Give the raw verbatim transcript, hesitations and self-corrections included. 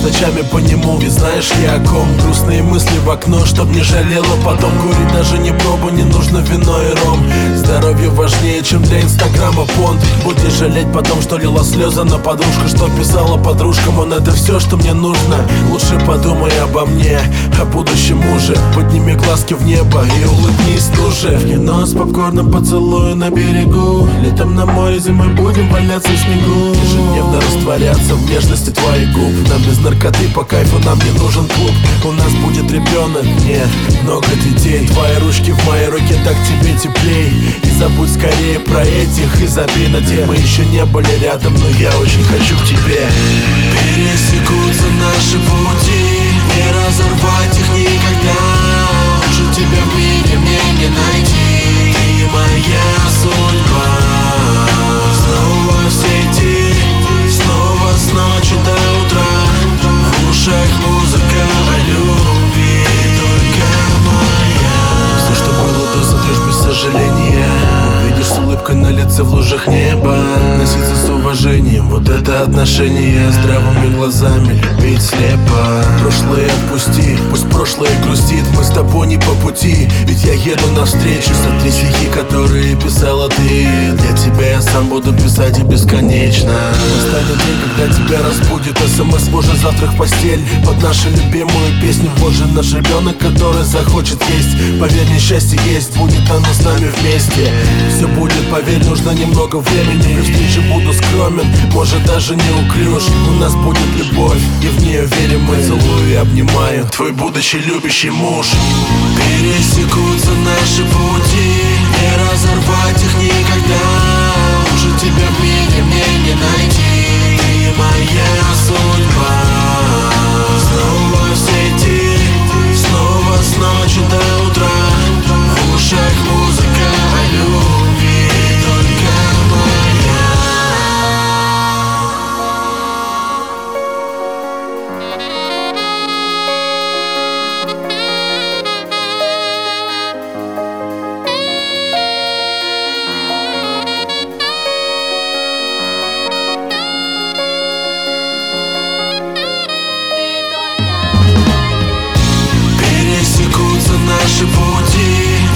Скучаешь ночами по нему, ведь знаешь я о ком. Грустные мысли в окно, чтоб не жалела потом. Курить даже не пробу, не нужно вино и ром. Здоровье важнее, чем для инстаграма понт. Будешь жалеть потом, что лила слезы на подружку, что писала подружкам. Он это все, что мне нужно. Лучше подумай обо мне, о будущем муже. Подними глазки в небо и улыбнись туже. В кино с попкорном, поцелуй на берегу. Летом на море, зимой будем валяться в снегу. Ежедневно растворяться в нежности твоих губ. Нам без наркоты по кайфу, нам не нужен клуб. У нас будет ребенок, нет, много детей. Твои ручки в моей руке, так тебе теплей. И забудь скорее про этих и забей на тех. Мы еще не были рядом, но я очень хочу к тебе. Пересекутся наши пути, не разорвать их никогда. Лучше тебя в мире мне не найти. Ты моя судьба. Снова в сети, снова с ночи до утра. В ушах музыка о любви, только моя. Все, что было, ты сотрешь без сожаления. Видишь с улыбкой на лице в лужах неба. Носиться с уважением, вот это отношение. Здравыми глазами, любить слепо. Прошлое отпусти, пусть прошлое грустит. Мы с тобой не по пути, ведь я еду навстречу. Сотри стихи, которые писала ты. Для тебя я сам буду писать и бесконечно. Настанет день, когда тебя разбудит СМС, боже, завтра в постель. Под нашу любимую песню вложен наш ребенок, который захочет есть. Поверь мне, счастье есть, будет оно с нами вместе. Все будет, поверь, нужно немного времени. При встрече буду скромен, может даже не уклюж. У нас будет любовь, и в нее верим мы. Целую и обнимаю, твой будущий любящий муж. Пересекутся наши пути, не разорвать их никогда. Лучше тебя в мире мне не найти. Ты моя судьба. Снова в сети, снова с ночи до утра. В ушах музыка о любви, только моя. Пересекутся наши пути,